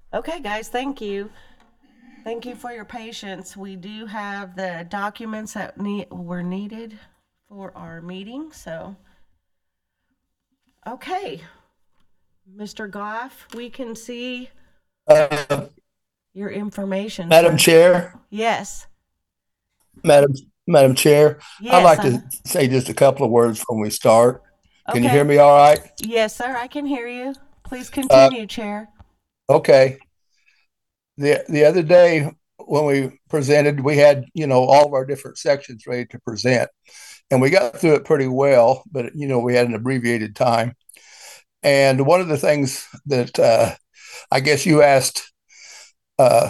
Okay, guys, thank you. Thank you for your patience. We do have the documents that were needed for our meeting. So, okay, Mr. Goff, we can see Uh, your information, Madam sir. Chair, Yes, Madam Madam Chair, I'd yes. like to say just a couple of words when we start. Can you hear Okay. me all right? Yes, sir, I can hear you. Please Uh, continue, Chair. okay. The other day when we presented, we had, all of our different sections ready to present, and we got through it pretty well, but we had an abbreviated time. And one of the things that I guess you asked uh,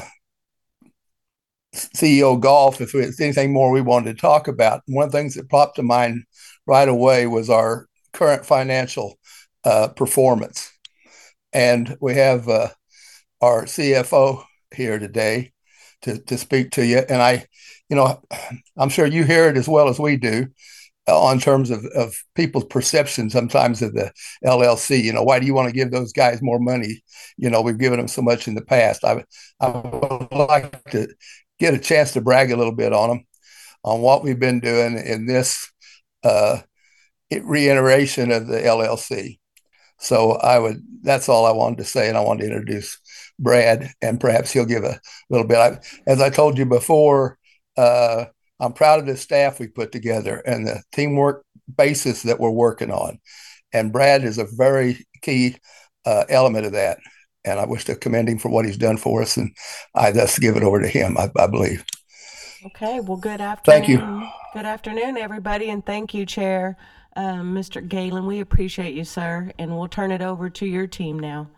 CEO Golf if there's anything more we wanted to talk about. One of the things that popped to mind right away was our current financial performance. And we have our CFO here today to speak to you. And you know, I'm sure you hear it as well as we do on terms of people's perception sometimes of the LLC. Why do you want to give those guys more money? We've given them so much in the past. I would like to get a chance to brag a little bit on them on what we've been doing in this uh, reiteration of the LLC. So that's all I wanted to say. And I wanted to introduce Brad, and perhaps he'll give a little bit. As I told you before, uh, I'm proud of the staff we put together and the teamwork basis that we're working on. And Brad is a very key element of that. And I wish to commend him for what he's done for us. And I thus give it over to him, I believe. Okay, well, good Thank you. afternoon. Good afternoon, everybody, and thank you, Chair, Mr. Galen. We appreciate you, sir, and we'll turn it over to your team now.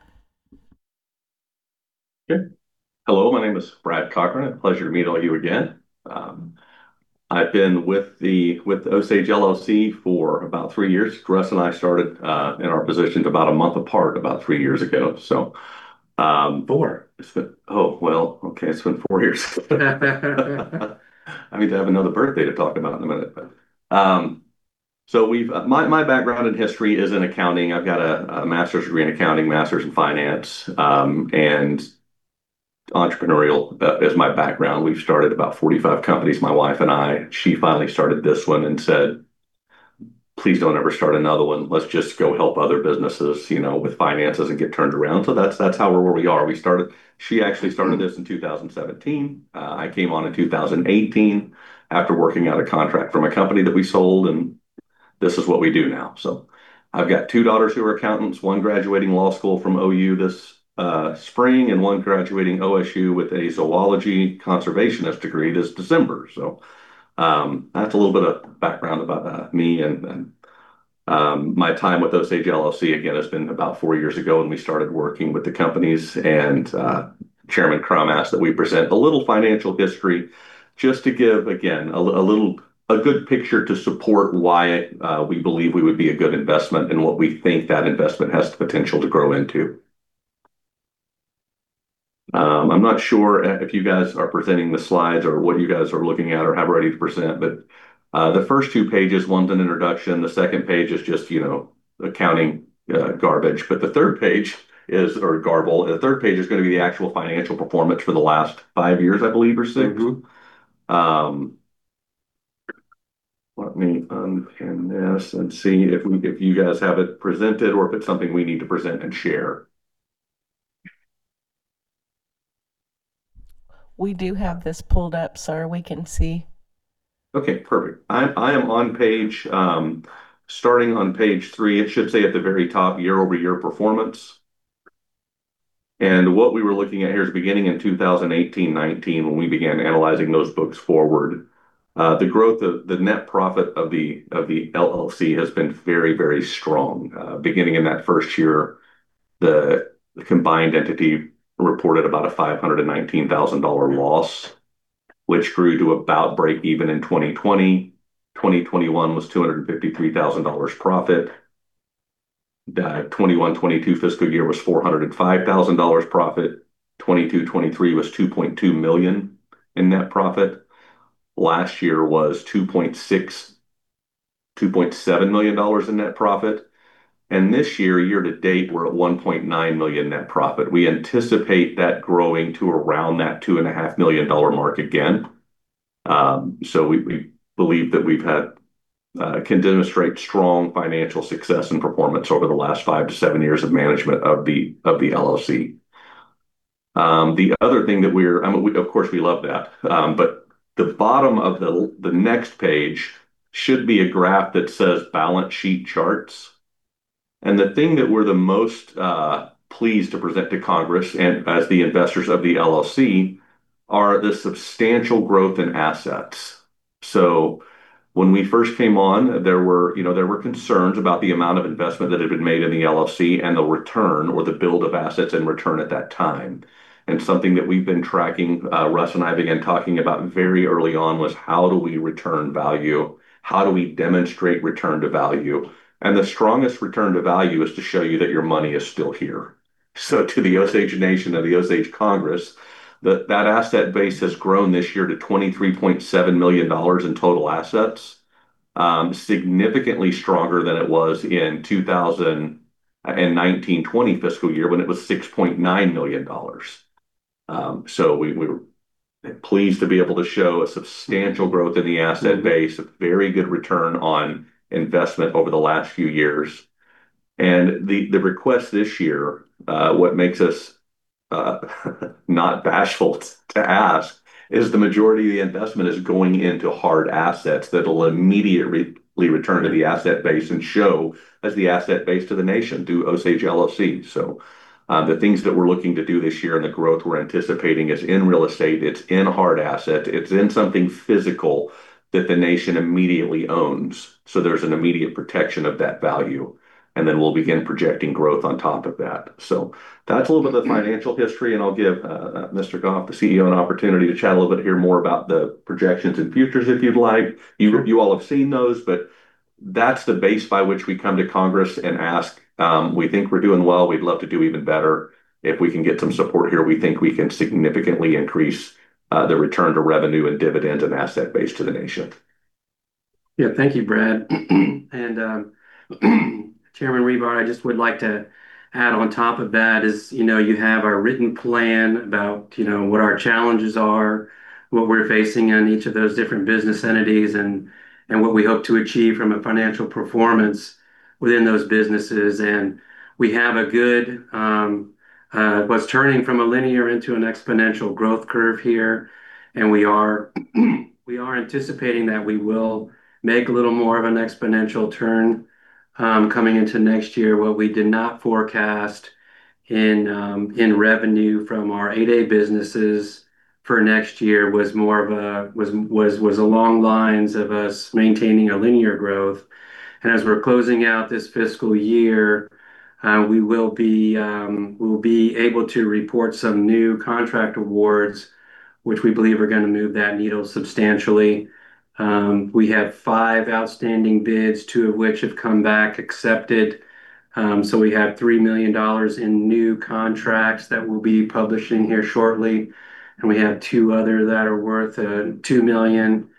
Okay. Hello, my name is Brad Cochran. A pleasure to meet all you again. Um, I've been with Osage LLC for about 3 years. Russ and I started in our positions about a month apart about 3 years ago. So Four. it's been okay, it's been 4 years. I need to have another birthday to talk about in a minute. But so we've my background in history is in accounting. I've got a master's degree in accounting, master's in finance, and entrepreneurial is my background. We've started about 45 companies, my wife and I. She finally started this one and said, please don't ever start another one. Let's just go help other businesses, with finances and get turned around. So that's how we're where we are. She actually started this in 2017. I came on in 2018 after working out a contract from a company that we sold, and this is what we do now. So I've got two daughters who are accountants, one graduating law school from OU this spring, and one graduating OSU with a zoology conservationist degree this December. So that's a little bit of background about me and my time with Osage LLC. Again, has been about 4 years ago when we started working with the companies, and Chairman Crum asked that we present a little financial history just to give, again, a good picture to support why we believe we would be a good investment and what we think that investment has the potential to grow into. I'm not sure if you guys are presenting the slides or what you guys are looking at or have ready to present, but the first two pages, one's an introduction. The second page is just, accounting garbage. But the third page or garble. The third page is going to be the actual financial performance for the last 5 years, I believe, or 6. Um, Let me unpin this and see if you guys have it presented or if it's something we need to present and share. We do have this pulled up, sir. We can see. Okay, perfect. I am on starting on page 3. It should say at the very top, year-over-year performance. And what we were looking at here is beginning in 2018-19 when we began analyzing those books forward. The growth of the net profit of the LLC has been very, very strong. Beginning in that first year, the combined entity reported about a $519,000 loss, which grew to about break even in 2020. 2021 was $253,000 profit. 21-22 fiscal year was $405,000 profit. 22-23 was 2.2 million in net profit. Last year was 2.7 million dollars in net profit. And this year to date, we're at 1.9 million net profit. We anticipate that growing to around that $2.5 million mark again. So we believe that we've had can demonstrate strong financial success and performance over the last 5 to 7 years of management of the LLC. The other thing that of course, we love that, but the bottom of the next page should be a graph that says balance sheet charts. And the thing that we're the most pleased to present to Congress and as the investors of the LLC are the substantial growth in assets. So when we first came on, there were concerns about the amount of investment that had been made in the LLC and the return or the build of assets and return at that time. And something that we've been tracking, Russ and I began talking about very early on was how do we return value? How do we demonstrate return to value? And the strongest return to value is to show you that your money is still here. So to the Osage Nation and the Osage Congress, that asset base has grown this year to $23.7 million in total assets, significantly stronger than it was in 2019-20 fiscal year when it was $6.9 million. So we were pleased to be able to show a substantial growth in the asset base, a very good return on investment over the last few years. And the request this year, what makes us not bashful to ask, is the majority of the investment is going into hard assets that will immediately return to the asset base and show as the asset base to the nation through Osage LLC. So the things that we're looking to do this year and the growth we're anticipating is in real estate, it's in hard assets, it's in something physical that the nation immediately owns. So there's an immediate protection of that value. And then we'll begin projecting growth on top of that. So that's a little bit of the financial history, and I'll give Mr. Goff, the CEO, an opportunity to chat a little bit here more about the projections and futures if you'd like. You all have seen those, but that's the base by which we come to Congress and ask, we think we're doing well, we'd love to do even better. If we can get some support here, we think we can significantly increase the return to revenue and dividends and asset base to the nation. Yeah, thank you, Brad. And Chairman Rebar, I just would like to add on top of that is, you have our written plan about, what our challenges are, what we're facing in each of those different business entities, and what we hope to achieve from a financial performance within those businesses. And we have a good, what's turning from a linear into an exponential growth curve here. And we are anticipating that we will make a little more of an exponential turn coming into next year. What we did not forecast in revenue from our 8A businesses for next year was more of was along lines of us maintaining a linear growth. And as we're closing out this fiscal year, we will be able to report some new contract awards, which we believe are going to move that needle substantially. We have 5 outstanding bids, 2 of which have come back accepted. So we have $3 million in new contracts that we'll be publishing here shortly. And we have 2 other that are worth $2 million.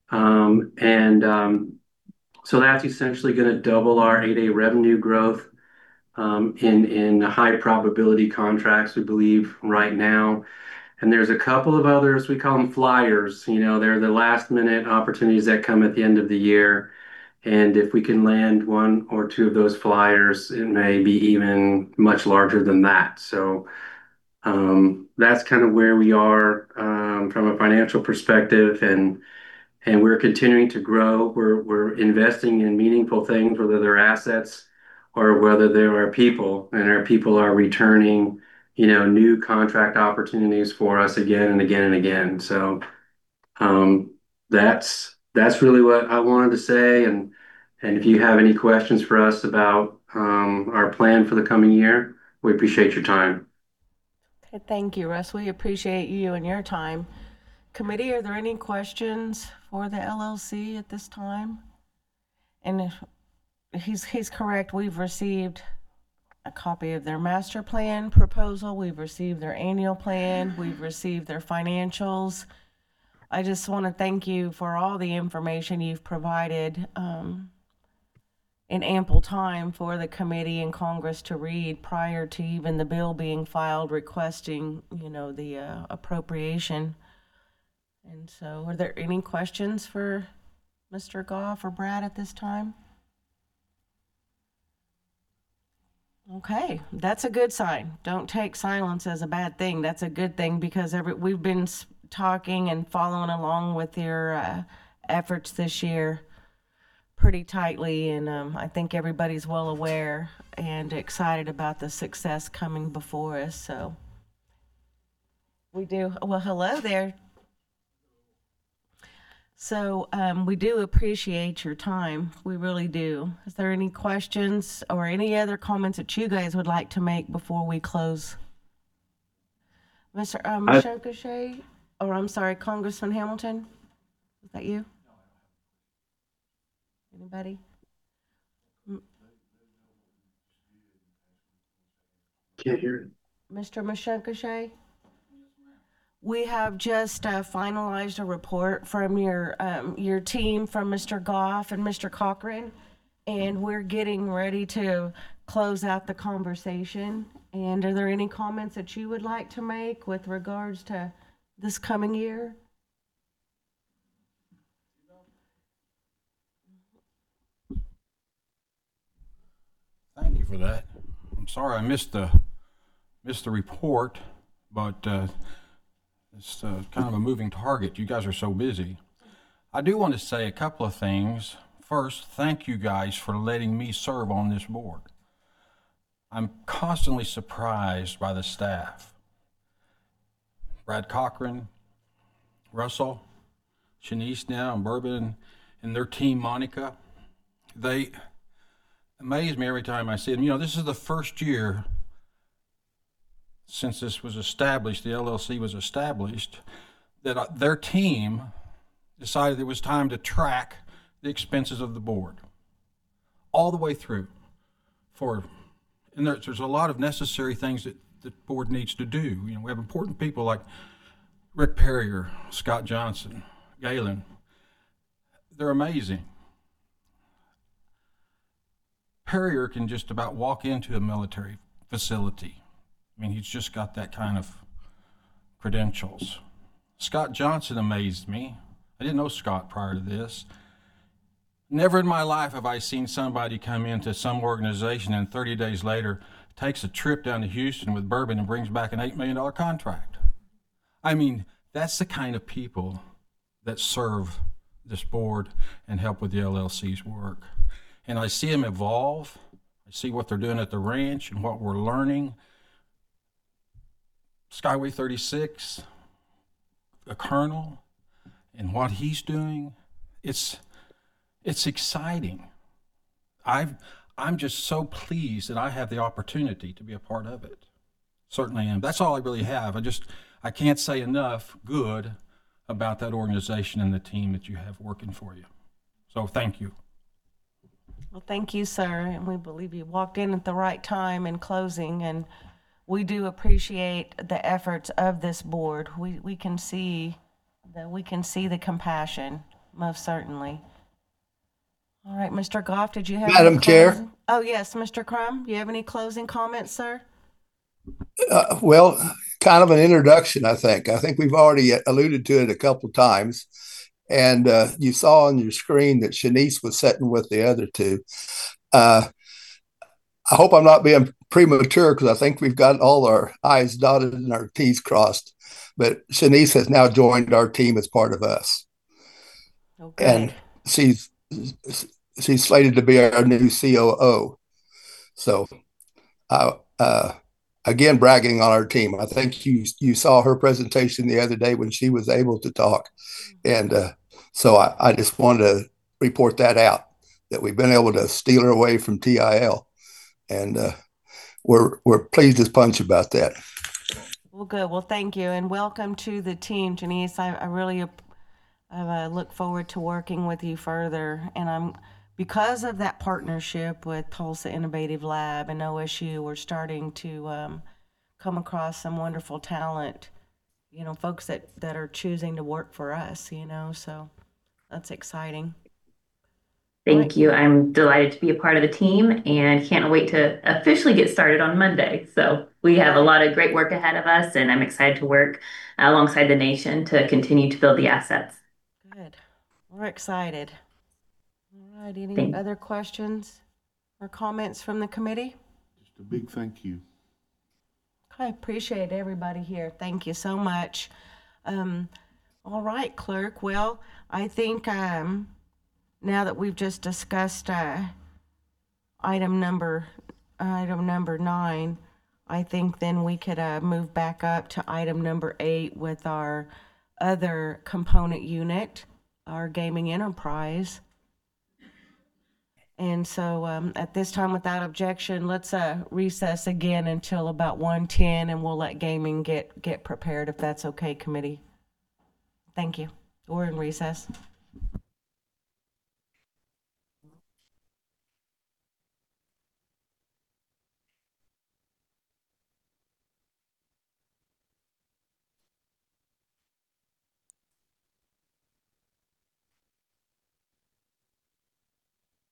So that's essentially going to double our 8A revenue growth in high probability contracts, we believe, right now. And there's a couple of others, we call them flyers. They're the last minute opportunities that come at the end of the year. And if we can land 1 or 2 of those flyers, it may be even much larger than that. So that's kind of where we are from a financial perspective. And we're continuing to grow. We're investing in meaningful things, whether they're assets or whether they are people. And our people are returning new contract opportunities for us again and again and again. So that's really what I wanted to say. And if you have any questions for us about our plan for the coming year, we appreciate your time. Okay, thank you, Russ. We appreciate you and your time. Committee, are there any questions for the LLC at this time? And he's correct. We've received a copy of their master plan proposal. We've received their annual plan. We've received their financials. I just want to thank you for all the information you've provided in ample time for the committee and Congress to read prior to even the bill being filed requesting, the appropriation. And so, are there any questions for Mr. Goff or Brad at this time? Okay, that's a good sign. Don't take silence as a bad thing. That's a good thing because we've been talking and following along with your efforts this year pretty tightly, and I think everybody's well aware and excited about the success coming before us. So we do. Well, hello there. So we do appreciate your time. We really do. Is there any questions or any other comments that you guys would like to make before we close? Mr. Mashokashay, or I'm sorry, Congressman Hamilton, is that you? Anybody? Can't hear it. Mr. Mashokashay? We have just finalized a report from your team, from Mr. Goff and Mr. Cochran, and we're getting ready to close out the conversation. And are there any comments that you would like to make with regards to this coming year? Thank you for that. I'm sorry I missed the report, but it's kind of a moving target. You guys are so busy. I do want to say a couple of things. First, thank you guys for letting me serve on this board. I'm constantly surprised by the staff. Brad Cochran, Russell, Shanice now, and Bourbon, and their team, Monica. They amaze me every time I see them. This is the first year since this was established, the LLC was established, that their team decided it was time to track the expenses of the board all the way through. And there's a lot of necessary things that the board needs to do. We have important people like Rick Perrier, Scott Johnson, Galen. They're amazing. Perrier can just about walk into a military facility. He's just got that kind of credentials. Scott Johnson amazed me. I didn't know Scott prior to this. Never in my life have I seen somebody come into some organization and 30 days later takes a trip down to Houston with Bourbon and brings back an $8 million contract. That's the kind of people that serve this board and help with the LLC's work. And I see them evolve. I see what they're doing at the ranch and what we're learning. Skyway 36, a colonel, and what he's doing, it's exciting. I'm just so pleased that I have the opportunity to be a part of it. Certainly am. That's all I really have. I can't say enough good about that organization and the team that you have working for you. So thank you. Well, thank you, sir. And we believe you walked in at the right time in closing, and we do appreciate the efforts of this board. We can see the compassion, most certainly. All right, Mr. Goff, did you have Madam Chair? Oh, yes, Mr. Crum, do you have any closing comments, sir? Well, kind of an introduction, I think. I think we've already alluded to it a couple of times. And you saw on your screen that Shanice was sitting with the other two. I hope I'm not being premature because I think we've got all our I's dotted and our T's crossed. But Shanice has now joined our team as part of us. Okay. And she's slated to be our new COO. So, again, bragging on our team. I think you saw her presentation the other day when she was able to talk. And so I just wanted to report that out, that we've been able to steal her away from TIL. And we're pleased as punch about that. Well, good. Well, thank you. And welcome to the team, Janice. I really look forward to working with you further. And because of that partnership with Tulsa Innovative Lab and OSU, we're starting to come across some wonderful talent, folks that are choosing to work for us, so that's exciting. Thank you. I'm delighted to be a part of the team and can't wait to officially get started on Monday. So we have a lot of great work ahead of us, and I'm excited to work alongside the nation to continue to build the assets. Good. We're excited. All right, any Thank- other questions or comments from the committee? Just a big thank you. I appreciate everybody here. Thank you so much. All right, clerk. Well, I think now that we've just discussed item number 9, I think then we could move back up to item number 8 with our other component unit, our gaming enterprise. And so at this time, without objection, let's recess again until about 1:10, and we'll let gaming get prepared, if that's okay, committee. Thank you. We're in recess.